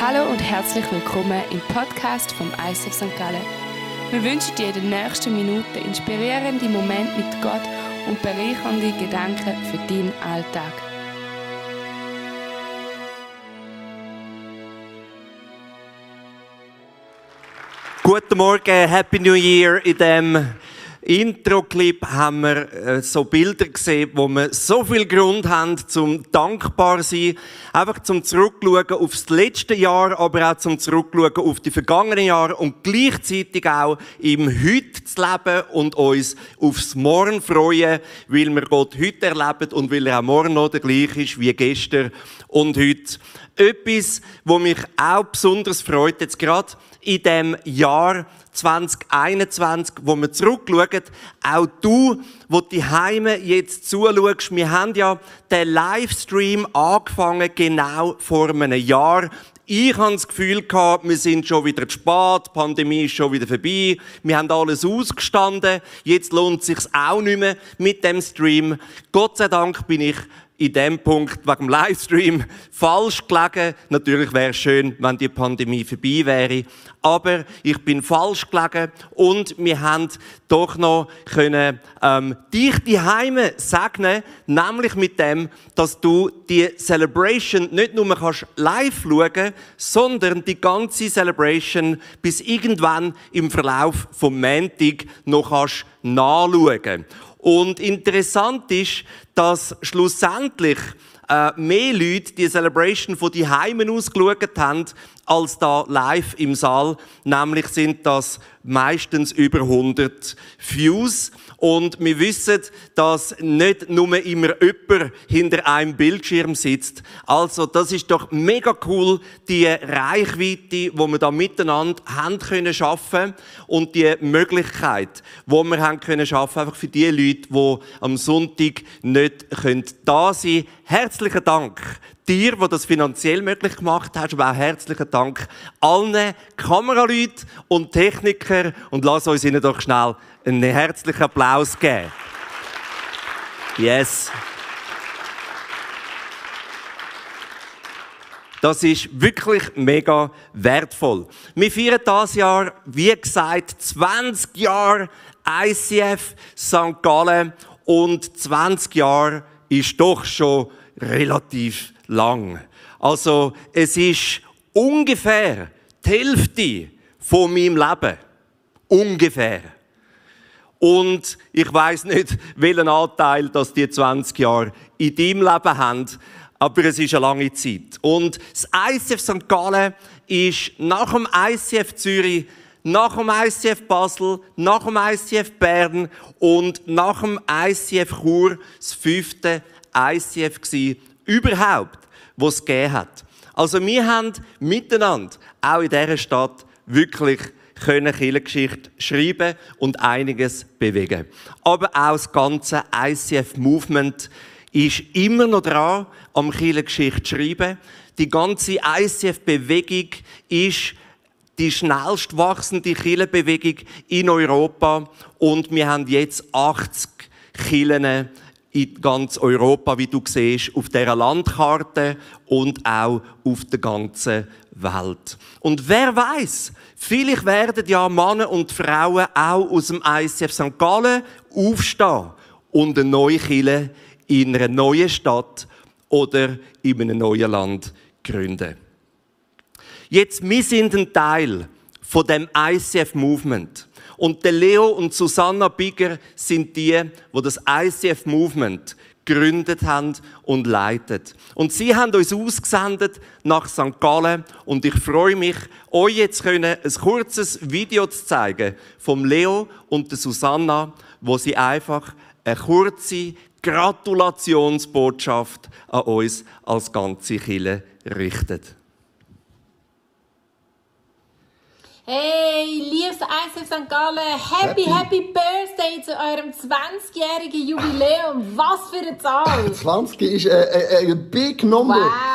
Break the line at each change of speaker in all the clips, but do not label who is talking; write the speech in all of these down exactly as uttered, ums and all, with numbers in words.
Hallo und herzlich willkommen im Podcast vom I C F Sankt Gallen. Wir wünschen dir in den nächsten Minuten inspirierende Momente mit Gott und bereichernde Gedanken für deinen Alltag.
Guten Morgen, Happy New Year. In dem Intro-Clip haben wir äh, so Bilder gesehen, wo wir so viel Grund haben, zum dankbar zu sein. Einfach zum Zurückschauen auf das letzte Jahr, aber auch zum Zurückschauen auf die vergangenen Jahre und gleichzeitig auch im Heute zu leben und uns aufs Morgen freuen, weil wir Gott heute erleben und weil er auch morgen noch der gleiche ist wie gestern und heute. Etwas, was mich auch besonders freut, jetzt gerade in dem Jahr zwanzig einundzwanzig, wo wir zurückschauen, auch du, wo die Heime jetzt zuschaust, wir haben ja den Livestream angefangen, genau vor einem Jahr. Ich hatte das Gefühl gehabt, wir sind schon wieder zu spät, die Pandemie ist schon wieder vorbei, wir haben alles ausgestanden, jetzt lohnt es sich auch nicht mehr mit dem Stream. Gott sei Dank bin ich in dem Punkt wegen dem Livestream falsch gelegen. Natürlich wäre es schön, wenn die Pandemie vorbei wäre. Aber ich bin falsch gelegen und wir haben doch noch können, ähm, dich die Heime segnen, nämlich mit dem, dass du die Celebration nicht nur kannst live schauen, sondern die ganze Celebration bis irgendwann im Verlauf vom Montag noch kannst nachschauen. Und interessant ist, dass schlussendlich äh, mehr Leute die Celebration von die Heimen aus geschaut haben, als da live im Saal. Nämlich sind das meistens über hundert Views. Und wir wissen, dass nicht nur immer jemand hinter einem Bildschirm sitzt. Also das ist doch mega cool, die Reichweite, die wir da miteinander haben können schaffen und die Möglichkeit, die wir haben können schaffen, einfach für die Leute, die am Sonntag nicht können da sein können. Herzlichen Dank dir, der das finanziell möglich gemacht hast, aber auch herzlichen Dank allen Kameraleuten und Technikern und lass uns ihnen doch schnell einen herzlichen Applaus geben. Yes. Das ist wirklich mega wertvoll. Wir feiern dieses Jahr, wie gesagt, zwanzig Jahre I C F Sankt Gallen und zwanzig Jahre ist doch schon relativ lang. Also es ist ungefähr die Hälfte von meinem Leben. Ungefähr. Und ich weiss nicht, welchen Anteil dass die zwanzig Jahre in deinem Leben haben, aber es ist eine lange Zeit. Und das I C F Sankt Gallen ist nach dem I C F Zürich, nach dem I C F Basel, nach dem I C F Bern und nach dem I C F Chur das fünfte I C F gewesen, überhaupt, was es gegeben hat. Also wir haben miteinander, auch in dieser Stadt, wirklich können Kirchengeschichte schreiben und einiges bewegen. Aber auch das ganze I C F-Movement ist immer noch dran, am Kirchengeschichte zu schreiben. Die ganze I C F-Bewegung ist die schnellst wachsende Kirchenbewegung in Europa und wir haben jetzt achtzig Kirchen in ganz Europa, wie du siehst, auf dieser Landkarte und auch auf der ganzen Welt. Und wer weiß, vielleicht werden ja Männer und Frauen auch aus dem I C F Sankt Gallen aufstehen und eine neue Kirche in einer neuen Stadt oder in einem neuen Land gründen. Jetzt, wir sind ein Teil von dem I C F-Movement. Und der Leo und Susanna Bigger sind die, die das I C F-Movement gegründet haben und leiten. Und sie haben uns ausgesendet nach Sankt Gallen. Und ich freue mich, euch jetzt ein kurzes Video zu zeigen vom Leo und der Susanna, wo sie einfach eine kurze Gratulationsbotschaft an uns als ganze Kirche richtet.
Hey, liebes I C F Sankt Gallen, happy, happy, happy Birthday zu eurem zwanzigjährigen Jubiläum. Was für eine Zahl!
zwanzig ist eine, eine, eine big number.
Wow!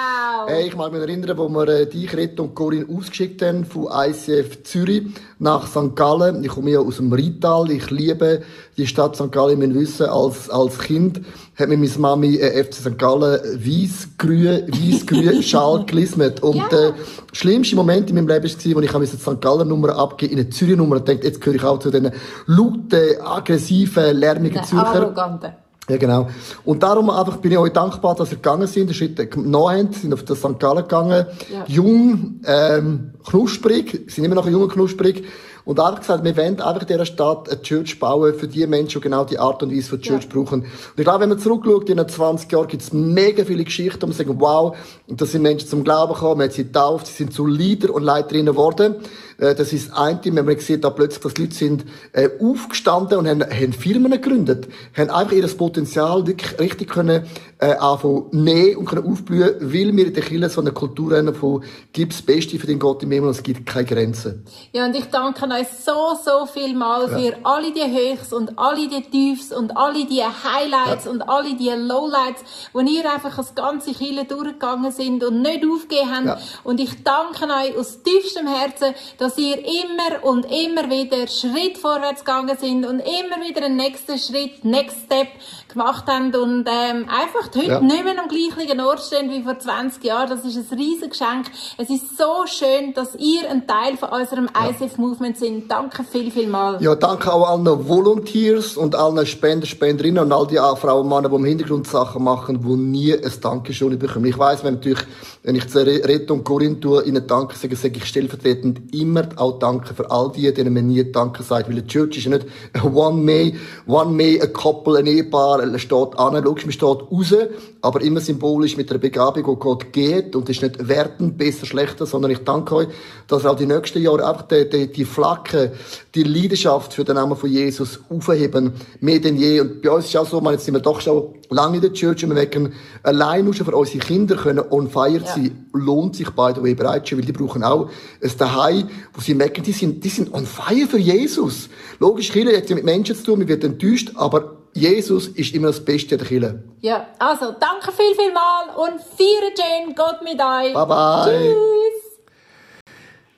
Hey, ich mag mich erinnern, wo wir äh, dich, Reto und Corinne ausgeschickt haben von I C F Zürich nach Sankt Gallen. Ich komme ja aus dem Rheintal. Ich liebe die Stadt Sankt Gallen. Wir wissen, als, als Kind hat mir meine Mami äh, F C Sankt Gallen weiss-grün, weiss-grün Schal gelismet. Und der ja. äh, schlimmste Moment in meinem Leben war, als ich eine Sankt Gallen-Nummer abgegeben in eine Zürich-Nummer und dachte, jetzt gehöre ich auch zu diesen lauten, aggressiven, lärmigen Zürcher.
Arroganten.
Ja, genau. Und darum einfach bin ich euch dankbar, dass ihr gegangen sind, den Schritt genommen habt, sind auf das Sankt Gallen gegangen. Ja. Jung, ähm, knusprig, sind immer noch jung und knusprig. Und einfach gesagt, wir wollen einfach in dieser Stadt eine Church bauen für die Menschen, die genau die Art und Weise von Church ja. brauchen. Und ich glaube, wenn man zurückschaut, in den zwanzig Jahren gibt es mega viele Geschichten, wo man sagen, wow, und da sind Menschen zum Glauben gekommen, man hat sie getauft, sie sind zu Leader und Leiterinnen geworden. Das ist das eine, wenn man sieht, da plötzlich, dass Leute sind äh, aufgestanden und haben, haben Firmen gegründet, haben einfach ihr Potenzial wirklich richtig können äh, anfangen nehmen und können aufblühen, weil wir in der Kirche so eine Kultur haben von «Gib das Beste für den Gott im Himmel» und es gibt keine Grenzen.
Ja, und ich danke euch so, so viel mal ja. für alle die Höchst und alle die Tiefs und alle die Highlights ja. und alle die Lowlights, wo ihr einfach das ganze Kirche durchgegangen sind und nicht aufgegeben habt. Ja. Und ich danke euch aus tiefstem Herzen, dass ihr immer und immer wieder Schritt vorwärts gegangen sind und immer wieder einen nächsten Schritt, Next Step gemacht habt und ähm, einfach heute ja. nicht mehr am gleichen Ort stehen wie vor zwanzig Jahren. Das ist ein riesiges Geschenk. Es ist so schön, dass ihr ein Teil von unserem ja. I C F-Movement sind. Danke viel, viel mal.
Ja, danke auch allen Volunteers und allen Spender, Spenderinnen und all die Frauen und Männer, die im Hintergrund Sachen machen, die nie ein Dankeschön bekommen. Ich weiss, wenn natürlich, wenn ich zu Reto und Corinne tue, ihnen Danke sage, sage ich stellvertretend immer auch Danke für all die, denen man nie Danke sagt. Weil die Church ist ja nicht one May, one May, ein Couple, ein Ehepaar, er steht an, logisch, man steht raus, aber immer symbolisch mit einer Begabung, die Gott geht und ist nicht wertend, besser, schlechter, sondern ich danke euch, dass ihr auch die nächsten Jahre einfach die, die, die Flagge, die Leidenschaft für den Namen von Jesus aufheben, mehr denn je. Und bei uns ist es auch so, man, jetzt sind wir doch schon lange in der Church und wir merken, allein nur schon für unsere Kinder können on fire ja. sein, lohnt sich by the way bereits schon, weil die brauchen auch ein Daheim, wo sie merken, die sind, die sind on fire für Jesus. Logisch, Kirche hat ja mit Menschen zu tun, man wird enttäuscht, aber Jesus ist immer das Beste der Kirche.
Ja, also danke viel, viel mal und feiern Jane, Gott mit euch.
Bye bye.
Tschüss.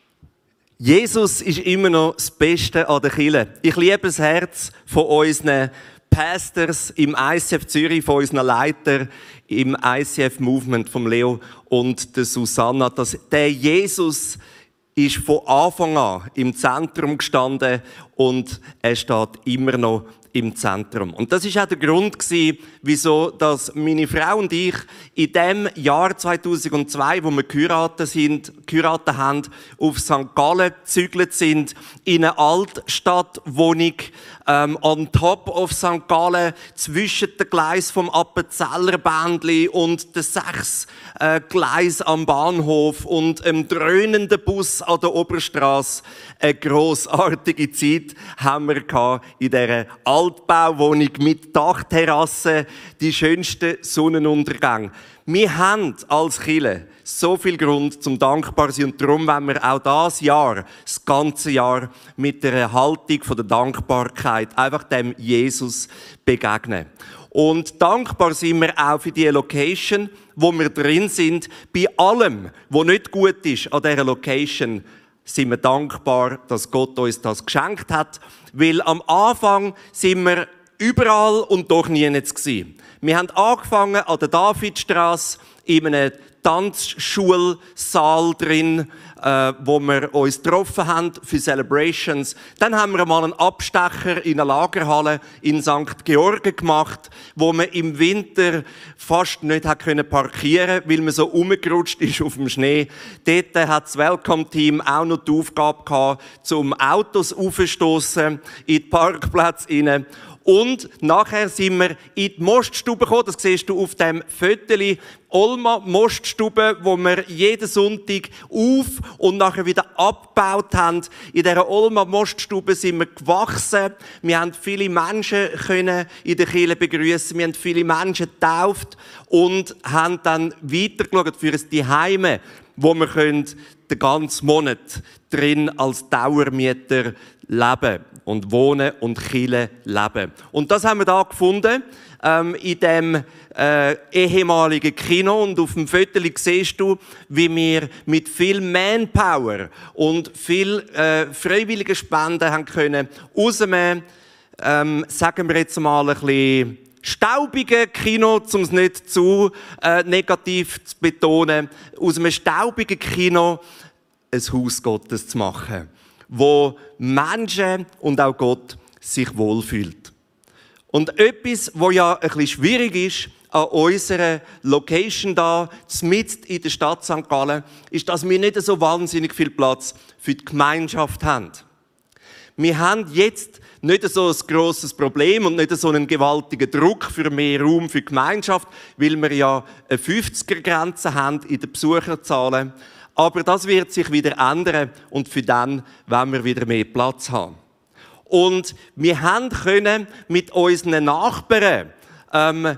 Jesus ist immer noch das Beste an der Kirche. Ich liebe das Herz von unseren Pastors im I C F Zürich, von unseren Leitern im I C F Movement, von Leo und der Susanna, dass der Jesus ist von Anfang an im Zentrum gestanden und er steht immer noch im Zentrum. Und das ist auch der Grund gewesen, wieso, dass meine Frau und ich in dem Jahr zweitausendzwei, wo wir geheiratet sind, geheiratet haben, auf Sankt Gallen gezügelt sind, in eine Altstadtwohnung, ähm, on top of Sankt Gallen, zwischen den Gleis vom Appenzeller Bändli und den sechs äh, Gleis am Bahnhof und einem dröhnenden Bus an der Oberstrasse. Eine grossartige Zeit haben wir gehabt in dieser Altbauwohnung mit Dachterrasse, die schönsten Sonnenuntergänge. Wir haben als Kirche so viel Grund zum dankbar sein und darum wollen wir auch das Jahr, das ganze Jahr mit der Haltung von der Dankbarkeit einfach dem Jesus begegnen. Und dankbar sind wir auch für die Location, wo wir drin sind. Bei allem, was nicht gut ist an dieser Location, sind wir dankbar, dass Gott uns das geschenkt hat. Weil am Anfang sind wir überall und doch nirgends gewesen. Wir haben angefangen an der Davidstrasse in einem Tanzschulsaal drin, äh, wo wir uns getroffen haben für Celebrations. Dann haben wir mal einen Abstecher in einer Lagerhalle in Sankt Georgen gemacht, wo man im Winter fast nicht hat können parkieren, weil man so rumgerutscht ist auf dem Schnee. Dort hat das Welcome-Team auch noch die Aufgabe gehabt, zum Autos aufzustossen, in die Parkplätze rein. Und nachher sind wir in die Moststube gekommen, das siehst du auf dem Foto, Olma Moststube, wo wir jeden Sonntag auf und nachher wieder abgebaut haben. In dieser Olma Moststube sind wir gewachsen. Wir haben viele Menschen können in der Kirche begrüßen. Wir haben viele Menschen getauft und haben dann weitergeschaut für ein Zuhause, wo wir den ganzen Monat drin als Dauermieter leben und wohnen und Kirche leben. Und das haben wir da gefunden, ähm, in dem äh, ehemaligen Kino. Und auf dem Foto siehst du, wie wir mit viel Manpower und viel äh, freiwilligen Spenden haben können aus einem, ähm, sagen wir jetzt mal ein bisschen staubigen Kino, um es nicht zu äh, negativ zu betonen, aus einem staubigen Kino ein Haus Gottes zu machen, wo Menschen und auch Gott sich wohlfühlt. Und etwas, was ja ein bisschen schwierig ist an unserer Location da, mitten in der Stadt Sankt Gallen, ist, dass wir nicht so wahnsinnig viel Platz für die Gemeinschaft haben. Wir haben jetzt nicht so ein grosses Problem und nicht so einen gewaltigen Druck für mehr Raum für die Gemeinschaft, weil wir ja eine fünfziger-Grenze haben in den Besucherzahlen. Aber das wird sich wieder ändern und für dann wollen wir wieder mehr Platz haben. Und wir haben können mit unseren Nachbarn ähm,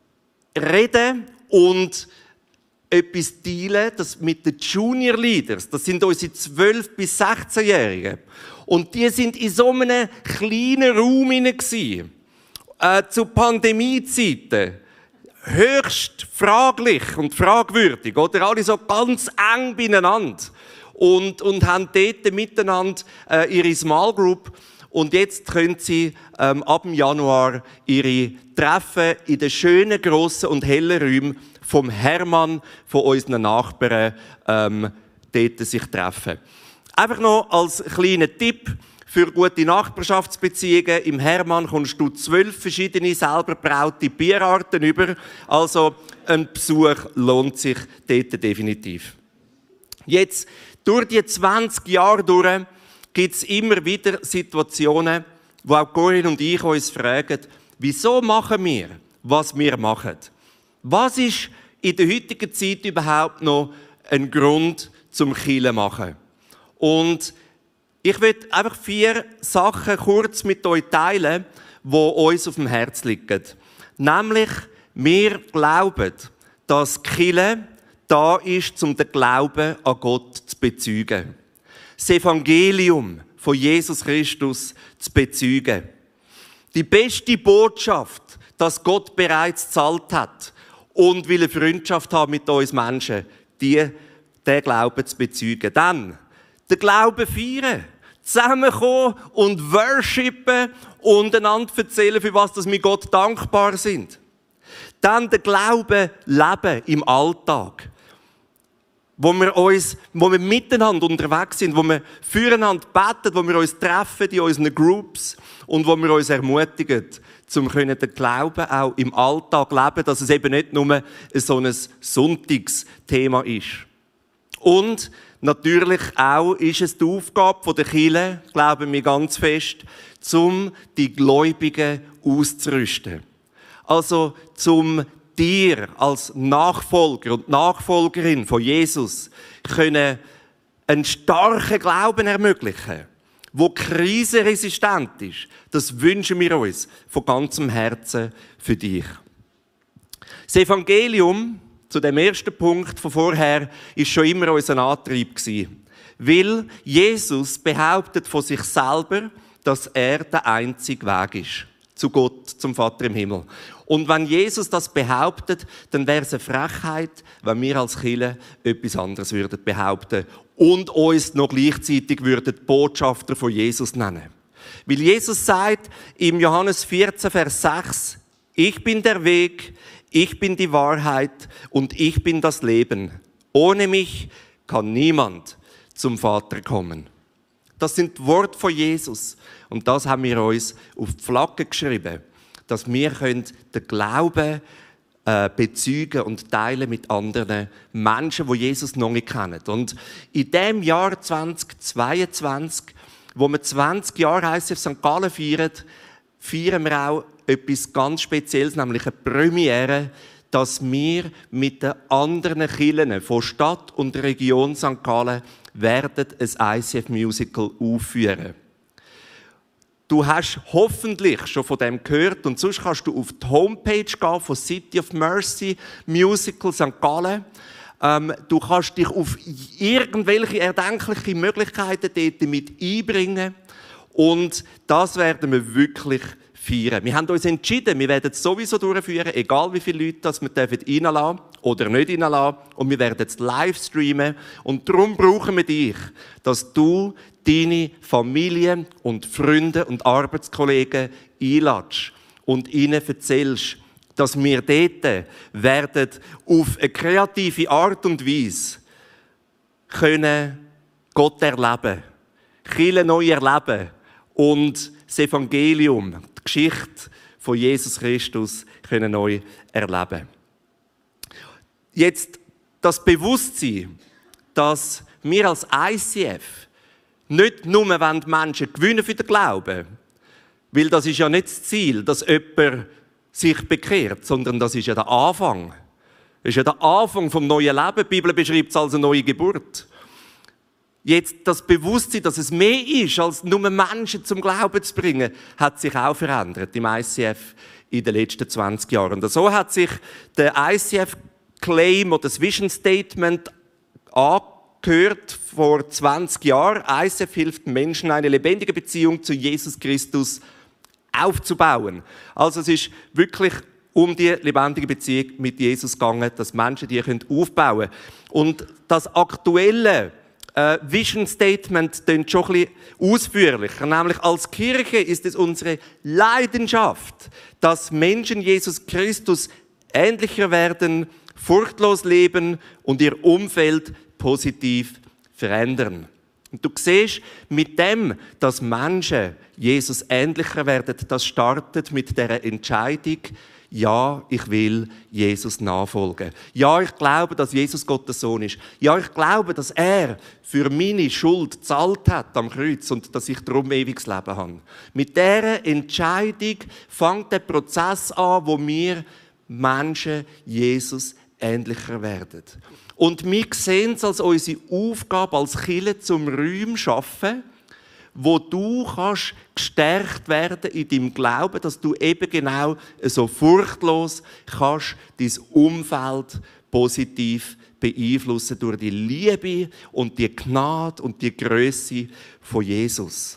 reden und etwas teilen, das mit den Junior Leaders, das sind unsere zwölf- bis sechzehnjährigen. Und die sind in so einem kleinen Raum hinein, äh, zu Pandemiezeiten. Höchst fraglich und fragwürdig, oder? Alle so ganz eng beieinander. Und, und haben dort miteinander äh, ihre Small Group. Und jetzt können sie ähm, ab dem Januar ihre Treffen in den schönen, grossen und hellen Räumen vom Hermann, von unseren Nachbarn, ähm, dort sich treffen. Einfach noch als kleiner Tipp für gute Nachbarschaftsbeziehungen. Im Hermann kommst du zwölf verschiedene selber braute Bierarten über. Also ein Besuch lohnt sich dort definitiv. Jetzt, durch die zwanzig Jahre durch, gibt es immer wieder Situationen, wo auch Corinne und ich uns fragen, wieso machen wir, was wir machen? Was ist in der heutigen Zeit überhaupt noch ein Grund zum Kirche machen? Und ich möchte einfach vier Sachen kurz mit euch teilen, die uns auf dem Herzen liegen. Nämlich, wir glauben, dass die Kirche da ist, um den Glauben an Gott zu bezeugen. Das Evangelium von Jesus Christus zu bezeugen. Die beste Botschaft, dass Gott bereits gezahlt hat und will eine Freundschaft haben mit uns Menschen, die, den Glauben zu bezeugen. Dann den Glauben feiern, zusammenkommen und worshipen und einander erzählen, für was wir Gott dankbar sind. Dann den Glauben leben im Alltag. Wo wir, uns, wo wir miteinander unterwegs sind, wo wir füreinander beten, wo wir uns treffen in unseren Groups und wo wir uns ermutigen, um den Glauben auch im Alltag zu leben, dass es eben nicht nur so ein Sonntagsthema ist. Und natürlich auch ist es die Aufgabe der Kirche, glauben wir ganz fest, um die Gläubigen auszurüsten. Also zum dir als Nachfolger und Nachfolgerin von Jesus können einen starken Glauben ermöglichen, der krisenresistent ist. Das wünschen wir uns von ganzem Herzen für dich. Das Evangelium, zu dem ersten Punkt von vorher, ist schon immer unser Antrieb gewesen. Weil Jesus behauptet von sich selber, dass er der einzige Weg ist zu Gott, zum Vater im Himmel. Und wenn Jesus das behauptet, dann wäre es eine Frechheit, wenn wir als Kirche etwas anderes würden behaupten und uns noch gleichzeitig würden Botschafter von Jesus nennen. Weil Jesus sagt im Johannes vierzehn, Vers sechs, ich bin der Weg, ich bin die Wahrheit und ich bin das Leben. Ohne mich kann niemand zum Vater kommen. Das sind die Worte von Jesus. Und das haben wir uns auf die Flagge geschrieben, dass wir den Glauben äh, bezeugen und teilen mit anderen Menschen, die Jesus noch nicht kennen. Und in dem Jahr zweitausendzweiundzwanzig, wo wir zwanzig Jahre I C F Sankt Gallen feiern, feiern wir auch etwas ganz Spezielles, nämlich eine Premiere, dass wir mit den anderen Kirchen von Stadt und Region Sankt Gallen werden ein I C F-Musical aufführen. Du hast hoffentlich schon von dem gehört und sonst kannst du auf die Homepage gehen von City of Mercy Musical Sankt Gallen. Ähm, du kannst dich auf irgendwelche erdenkliche Möglichkeiten dort mit einbringen. Und das werden wir wirklich feiern. Wir haben uns entschieden, wir werden es sowieso durchführen, egal wie viele Leute das wir reinlassen dürfen oder nicht reinlassen. Und wir werden es live streamen. Und darum brauchen wir dich, dass du deine Familie und Freunde und Arbeitskollegen einladest und ihnen erzählst, dass wir dort werden auf eine kreative Art und Weise können Gott erleben, Kirche neu erleben und das Evangelium, die Geschichte von Jesus Christus können neu erleben. Jetzt das Bewusstsein, dass wir als I C F nicht nur Menschen gewinnen für den Glauben, weil das ist ja nicht das Ziel, dass jemand sich bekehrt, sondern das ist ja der Anfang. Das ist ja der Anfang vom neuen Leben. Die Bibel beschreibt es als eine neue Geburt. Jetzt das Bewusstsein, dass es mehr ist, als nur Menschen zum Glauben zu bringen, hat sich auch verändert im I C F in den letzten zwanzig Jahren. Und so hat sich der I C F-Claim oder das Vision Statement angehört vor zwanzig Jahren. I C F hilft Menschen, eine lebendige Beziehung zu Jesus Christus aufzubauen. Also es ist wirklich um die lebendige Beziehung mit Jesus gegangen, dass Menschen die aufbauen können. Und das aktuelle äh, Vision Statement klingt schon ein bisschen ausführlicher. Nämlich als Kirche ist es unsere Leidenschaft, dass Menschen Jesus Christus ähnlicher werden, furchtlos leben und ihr Umfeld positiv verändern. Und du siehst, mit dem, dass Menschen Jesus ähnlicher werden, das startet mit der Entscheidung, ja, ich will Jesus nachfolgen. Ja, ich glaube, dass Jesus Gottes Sohn ist. Ja, ich glaube, dass er für meine Schuld gezahlt hat am Kreuz und dass ich darum ewiges Leben habe. Mit dieser Entscheidung fängt der Prozess an, wo wir Menschen Jesus ähnlicher werden. Und wir sehen es als unsere Aufgabe als Kirche zum Räumen schaffen, wo du kannst gestärkt werden in deinem Glauben, dass du eben genau so furchtlos kannst dein Umfeld positiv beeinflussen durch die Liebe und die Gnade und die Größe von Jesus.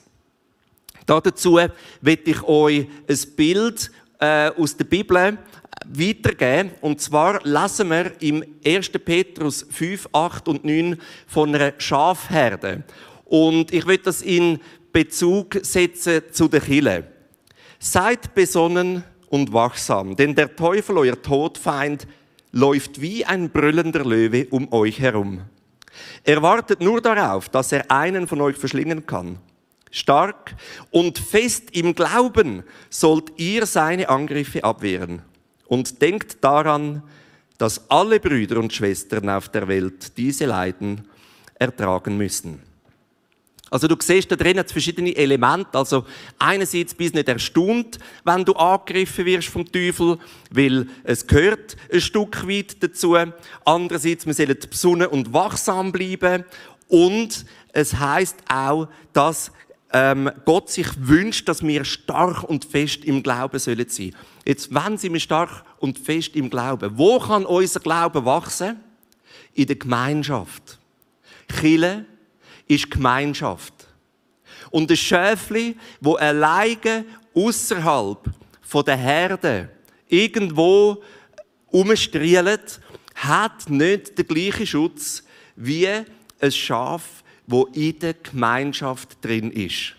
Dazu will ich euch ein Bild äh, aus der Bibel weitergeben. Und zwar lesen wir im ersten Petrus fünf, acht und neun von einer Schafherde. Und ich will das in Bezug setzen zu der Kirche. Seid besonnen und wachsam, denn der Teufel, euer Todfeind, läuft wie ein brüllender Löwe um euch herum. Er wartet nur darauf, dass er einen von euch verschlingen kann. Stark und fest im Glauben sollt ihr seine Angriffe abwehren. Und denkt daran, dass alle Brüder und Schwestern auf der Welt diese Leiden ertragen müssen. Also du siehst da drin verschiedene Elemente. Also einerseits bist du nicht erstaunt, wenn du angegriffen wirst vom Teufel, weil es gehört ein Stück weit dazu. Andererseits, wir sollen besonnen und wachsam bleiben. Und es heisst auch, dass ähm, Gott sich wünscht, dass wir stark und fest im Glauben sollen sein. Jetzt, wenn sind wir stark und fest im Glauben? Wo kann unser Glaube wachsen? In der Gemeinschaft. Kirche ist Gemeinschaft. Und ein Schäfli, das alleine ausserhalb der Herde irgendwo rumstrielt, hat nicht den gleichen Schutz wie ein Schaf, das in der Gemeinschaft drin ist.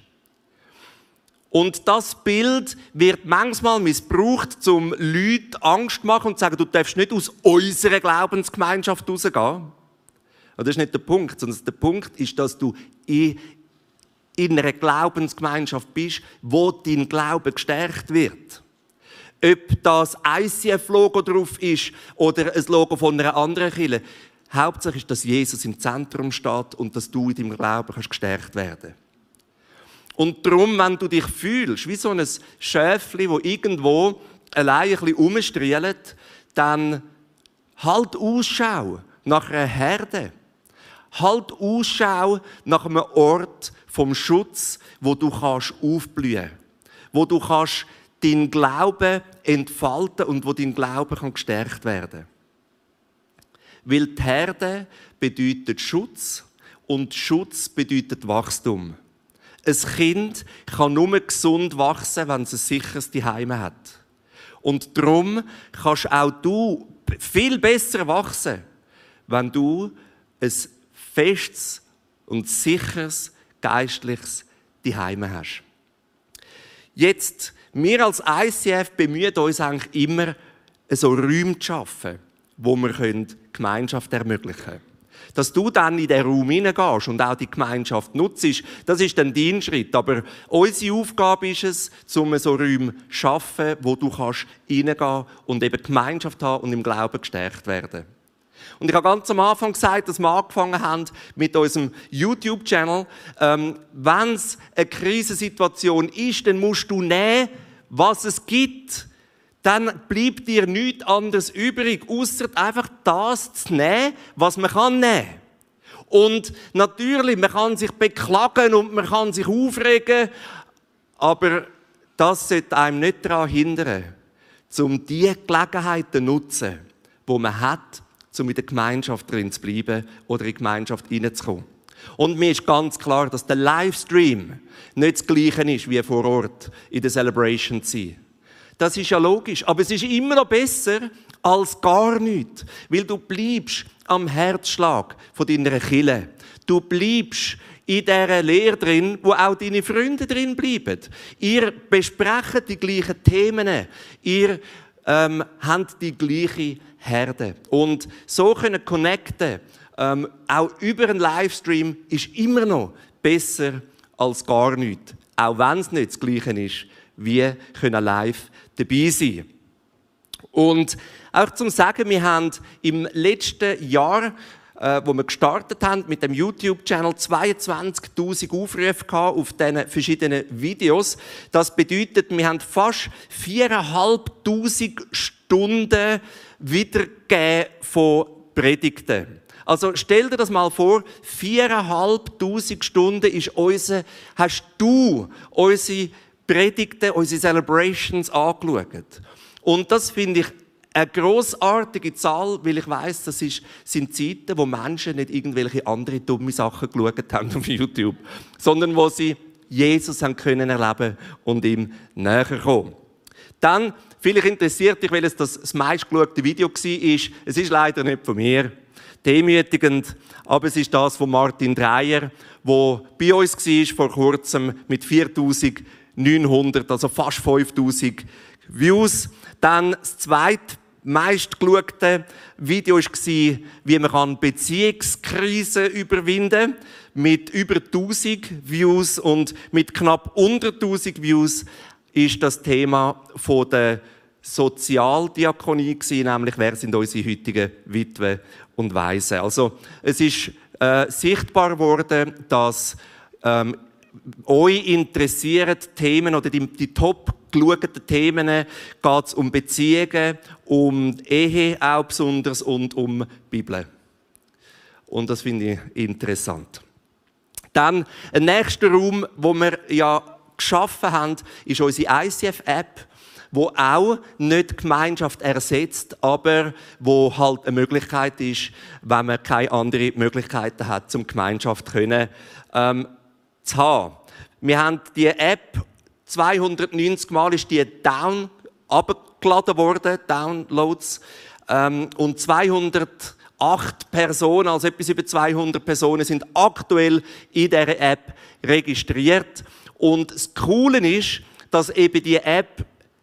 Und das Bild wird manchmal missbraucht, um Leuten Angst zu machen und zu sagen, du darfst nicht aus unserer Glaubensgemeinschaft rausgehen. Das ist nicht der Punkt, sondern der Punkt ist, dass du in, in einer Glaubensgemeinschaft bist, wo dein Glaube gestärkt wird. Ob das I C F-Logo drauf ist oder ein Logo von einer anderen Kirche. Hauptsache ist, dass Jesus im Zentrum steht und dass du in deinem Glauben kannst gestärkt werden. Und darum, wenn du dich fühlst, wie so ein Schäfli, das irgendwo allein ein bisschen rumstrielt, dann halt Ausschau nach einer Herde. Halt Ausschau nach einem Ort vom Schutz, wo du kannst aufblühen, wo du kannst deinen Glauben entfalten und wo dein Glaube kann gestärkt werden. Weil die Herde bedeutet Schutz und Schutz bedeutet Wachstum. Ein Kind kann nur gesund wachsen, wenn es ein sicheres Zuhause hat. Und darum kannst auch du viel besser wachsen, wenn du ein festes und sicheres geistliches Zuhause hast. Jetzt, wir als I C F bemühen uns eigentlich immer, so Räume zu schaffen, wo wir Gemeinschaft ermöglichen können. Dass du dann in den Raum hineingehst und auch die Gemeinschaft nutzt, das ist dann dein Schritt. Aber unsere Aufgabe ist es, um so Räume zu schaffen, wo du kannst reingehen und eben Gemeinschaft haben und im Glauben gestärkt werden. Und ich habe ganz am Anfang gesagt, dass wir angefangen haben mit unserem YouTube-Channel. Ähm, Wenn es eine Krisensituation ist, dann musst du nehmen, was es gibt. Dann bleibt dir nichts anderes übrig, ausser einfach das zu nehmen, was man kann nehmen. Und natürlich, man kann sich beklagen und man kann sich aufregen, aber das sollte einem nicht daran hindern, um die Gelegenheiten zu nutzen, die man hat, um in der Gemeinschaft drin zu bleiben oder in die Gemeinschaft hineinzukommen. Und mir ist ganz klar, dass der Livestream nicht das Gleiche ist, wie vor Ort in der Celebration zu sein. Das ist ja logisch, aber es ist immer noch besser als gar nichts, weil du bleibst am Herzschlag von deiner Kirche. Du bleibst in dieser Lehre drin, wo auch deine Freunde drin bleiben. Ihr besprecht die gleichen Themen, ihr ähm, habt die gleiche Herde. Und so können connecten, ähm, auch über einen Livestream, ist immer noch besser als gar nichts. Auch wenn es nicht das Gleiche ist, wie können live dabei sein. Und auch zum Sagen, wir haben im letzten Jahr, äh, wo wir gestartet haben mit dem YouTube-Channel, zweiundzwanzigtausend Aufrufe gehabt auf diesen verschiedenen Videos. Das bedeutet, wir haben fast viertausendfünfhundert Stunden wiedergegeben von Predigten. Also stell dir das mal vor, viertausendfünfhundert Stunden ist unser, hast du unsere Predigten, unsere Celebrations angeschaut. Und das finde ich eine grossartige Zahl, weil ich weiss, das ist, sind Zeiten, wo Menschen nicht irgendwelche andere dumme Sachen geschaut haben auf YouTube, sondern wo sie Jesus haben können erleben und ihm näher kommen. Dann, vielleicht interessiert dich, weil es das, das meistgeschaute Video war, es ist leider nicht von mir, demütigend, aber es ist das von Martin Dreyer, der bei uns war vor kurzem mit viertausendneunhundert, also fast fünftausend Views. Dann das zweitmeistgeschaute Video war, wie man Beziehungskrisen überwinden kann, mit über tausend Views, und mit knapp unter tausend Views ist das Thema von der Sozialdiakonie gewesen, nämlich wer sind unsere heutigen Witwen und Waisen. Also es ist äh, sichtbar geworden, dass ähm, euch interessieren Themen oder die, die top geschauten Themen, geht es um Beziehungen, um Ehe auch besonders und um die Bibel. Und das finde ich interessant. Dann ein nächster Raum, wo wir ja geschaffen haben, ist unsere I C F-App, wo auch nicht die Gemeinschaft ersetzt, aber wo halt eine Möglichkeit ist, wenn man keine anderen Möglichkeiten hat, um Gemeinschaft können, ähm, zu haben. Wir haben die App, zweihundertneunzig Mal ist die down, abgeladen worden, Downloads, ähm, und zweihundertacht Personen, also etwas über zweihundert Personen, sind aktuell in dieser App registriert. Und das Coole ist, dass eben die App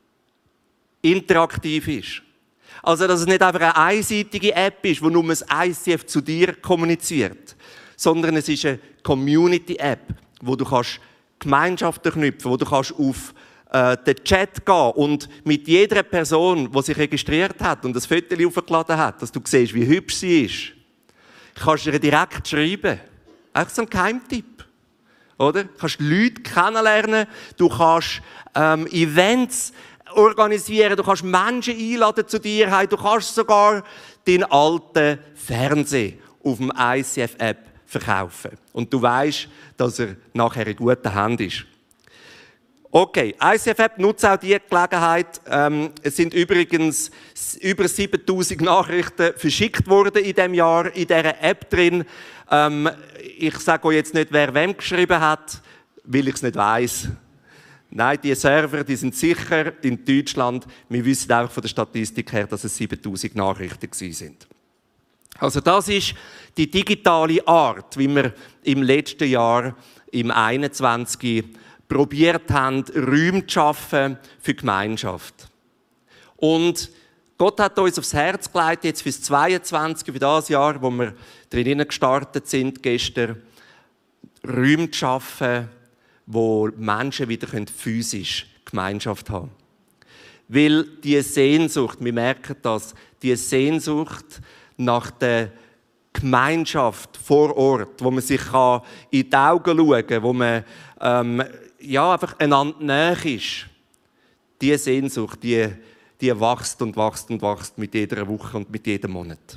interaktiv ist. Also, dass es nicht einfach eine einseitige App ist, wo nur das I C F zu dir kommuniziert, sondern es ist eine Community-App, wo du kannst Gemeinschaften knüpfen, wo du kannst auf äh, den Chat gehen und mit jeder Person, die sich registriert hat und das Foto aufgeladen hat, dass du siehst, wie hübsch sie ist, kannst du ihr direkt schreiben. Einfach so ein Geheimtipp. Oder? Du kannst Leute kennenlernen, du kannst ähm, Events organisieren, du kannst Menschen einladen zu dir, du kannst sogar deinen alten Fernseher auf dem I C F-App verkaufen. Und du weißt, dass er nachher in guten Händen ist. Okay, I C F App nutzt auch diese Gelegenheit. Ähm, es sind übrigens über siebentausend Nachrichten verschickt worden in diesem Jahr in dieser App drin. Ähm, ich sage euch jetzt nicht, wer wem geschrieben hat, weil ich es nicht weiss. Nein, die Server, die sind sicher in Deutschland. Wir wissen auch von der Statistik her, dass es siebentausend Nachrichten sind. Also das ist die digitale Art, wie wir im letzten Jahr, im einundzwanzig probiert haben, Räume zu schaffen für Gemeinschaft. Und Gott hat uns aufs Herz gelegt, jetzt fürs zweiundzwanzig, für das Jahr, wo wir drinnen gestartet sind gestern, Räume zu schaffen, wo Menschen wieder physisch Gemeinschaft haben können. Weil die Sehnsucht, wir merken das, die Sehnsucht nach der Gemeinschaft vor Ort, wo man sich in die Augen schauen kann, wo man ähm, ja, einfach einander nahe ist. Diese Sehnsucht, die, die wächst und wächst und wächst mit jeder Woche und mit jedem Monat.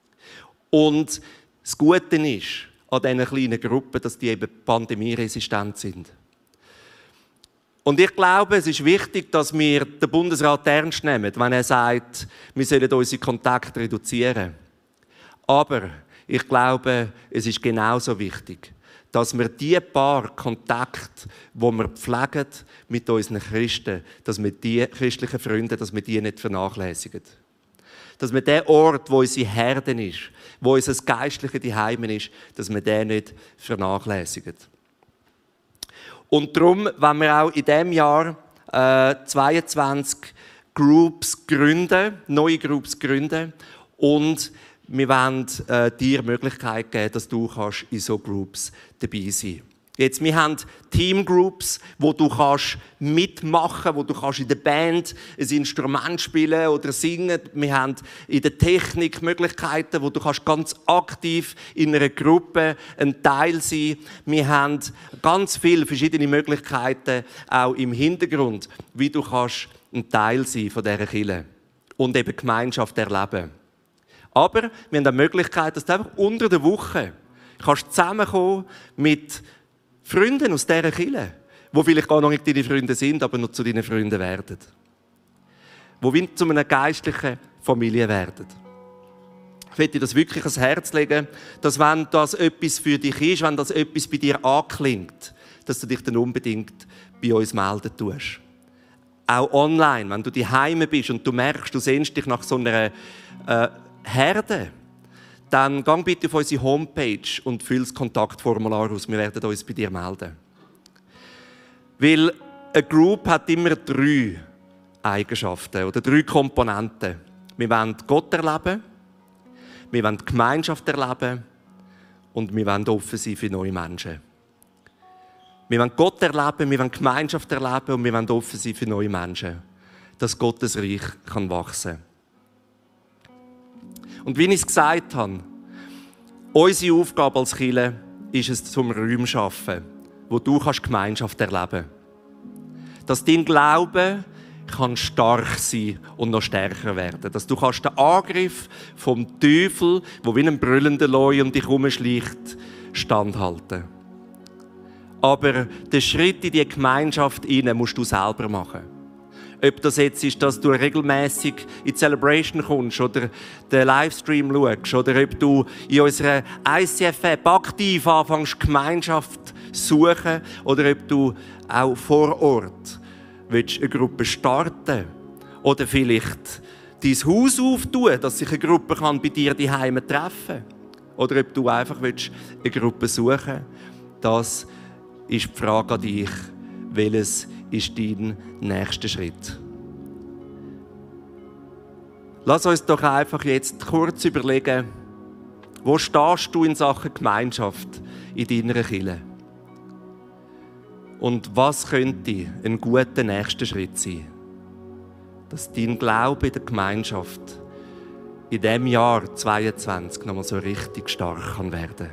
Und das Gute ist an diesen kleinen Gruppen, dass die eben pandemieresistent sind. Und ich glaube, es ist wichtig, dass wir den Bundesrat ernst nehmen, wenn er sagt, wir sollen unsere Kontakte reduzieren. Aber ich glaube, es ist genauso wichtig, dass wir die paar Kontakte, die wir pflegen mit unseren Christen, dass wir die christlichen Freunde, dass wir die nicht vernachlässigen. Dass wir den Ort, wo unsere Herden ist, wo unser geistliches Zuhause ist, dass wir den nicht vernachlässigen. Und darum wollen wir auch in diesem Jahr äh, zweiundzwanzig Groups gründen, neue Groups gründen und wir wollen äh, dir die Möglichkeit geben, dass du kannst in so Groups dabei sein kannst. Jetzt, wir haben Teamgroups, wo du kannst mitmachen, wo du kannst in der Band ein Instrument spielen oder singen. Wir haben in der Technik Möglichkeiten, wo du kannst ganz aktiv in einer Gruppe ein Teil sein. Wir haben ganz viele verschiedene Möglichkeiten auch im Hintergrund, wie du kannst ein Teil sein von dieser Kirche und eben Gemeinschaft erleben. Aber wir haben die Möglichkeit, dass du einfach unter der Woche kannst zusammenkommen mit Freunden aus dieser Kirche, die vielleicht gar noch nicht deine Freunde sind, aber noch zu deinen Freunden werden. Die wie zu einer geistlichen Familie werden. Ich möchte dir das wirklich ans Herz legen, dass wenn das etwas für dich ist, wenn das etwas bei dir anklingt, dass du dich dann unbedingt bei uns melden tust. Auch online, wenn du daheim bist und du merkst, du sehnst dich nach so einer äh, Herde, dann geh bitte auf unsere Homepage und füll das Kontaktformular aus. Wir werden uns bei dir melden. Weil eine Group hat immer drei Eigenschaften oder drei Komponenten. Wir wollen Gott erleben, wir wollen Gemeinschaft erleben und wir wollen offen sein für neue Menschen. Wir wollen Gott erleben, wir wollen Gemeinschaft erleben und wir wollen offen sein für neue Menschen. Dass Gottes Reich kann wachsen kann. Und wie ich es gesagt habe, unsere Aufgabe als Kirche ist es, zum Räume zu schaffen, wo du kannst Gemeinschaft erleben kannst. Dass dein Glaube kann stark sein und noch stärker werden. Dass du kannst den Angriff vom Teufel, der wie ein brüllender Leu um dich herumschleicht, standhalten. Aber den Schritt in die Gemeinschaft hinein musst du selber machen. Ob das jetzt ist, dass du regelmäßig in die Celebration kommst oder den Livestream schaust oder ob du in unserer I C F-App aktiv anfängst, Gemeinschaft zu suchen oder ob du auch vor Ort willst eine Gruppe starten oder vielleicht dein Haus auftun, dass sich eine Gruppe kann bei dir daheim treffen kann. Oder ob du einfach willst eine Gruppe suchen willst. Das ist die Frage an dich. Welches ist dein nächster Schritt? Lass uns doch einfach jetzt kurz überlegen, wo stehst du in Sachen Gemeinschaft in deiner Kirche? Und was könnte ein guter nächster Schritt sein? Dass dein Glaube in der Gemeinschaft in diesem Jahr zweiundzwanzig nochmal so richtig stark kann werden.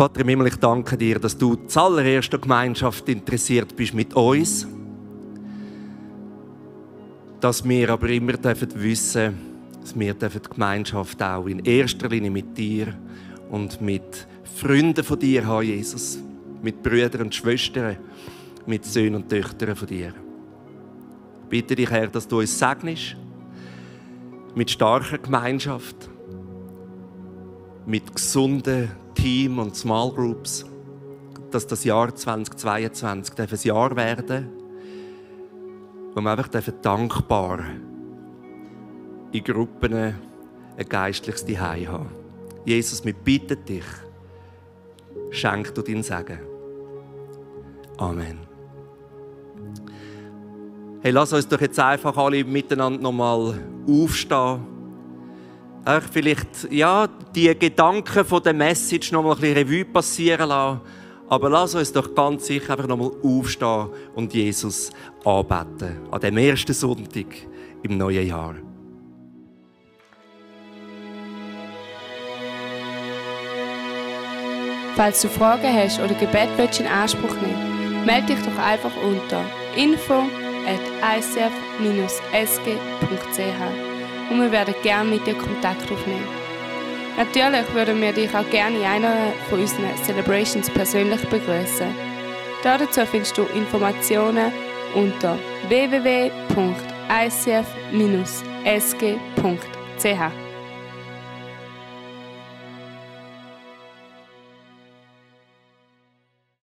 Vater im Himmel, ich danke dir, dass du zuallererst an Gemeinschaft interessiert bist mit uns. Dass wir aber immer dürfen wissen, dass wir dürfen die Gemeinschaft auch in erster Linie mit dir und mit Freunden von dir haben, Jesus. Mit Brüdern und Schwestern, mit Söhnen und Töchtern von dir. Ich bitte dich, Herr, dass du uns segnest, mit starker Gemeinschaft, mit gesunden Team und Small Groups, dass das Jahr zweitausendzweiundzwanzig ein Jahr werden darf, wo wir einfach dankbar in Gruppen ein geistliches Zuhause haben. Jesus, wir bitten dich, schenk du deinen Segen. Amen. Hey, lass uns doch jetzt einfach alle miteinander nochmal aufstehen. Auch vielleicht, ja, die Gedanken von der Message nochmal ein bisschen Revue passieren lassen. Aber lass uns doch ganz sicher einfach nochmal aufstehen und Jesus anbeten. An dem ersten Sonntag im neuen Jahr.
Falls du Fragen hast oder Gebet willst in Anspruch nehmen, melde dich doch einfach unter info at i c f dash s g punkt c h und wir werden gerne mit dir Kontakt aufnehmen. Natürlich würden wir dich auch gerne in einer von unseren Celebrations persönlich begrüßen. Dazu findest du Informationen unter w w w punkt i c f dash s g punkt c h.